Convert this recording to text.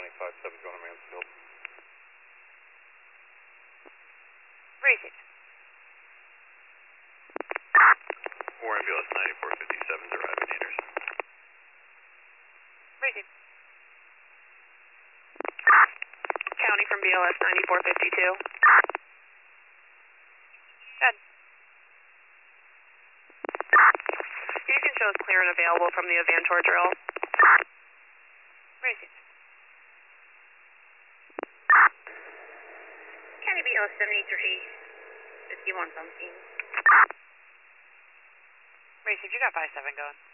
95.7 going to Mansfield. Received. War ambulance 9457 arriving Anderson. Received. County from BLS 9452. Good. You can show us clear and available from the Avantor drill. Received. County BLS 73 51 something. Received. You got 57 going.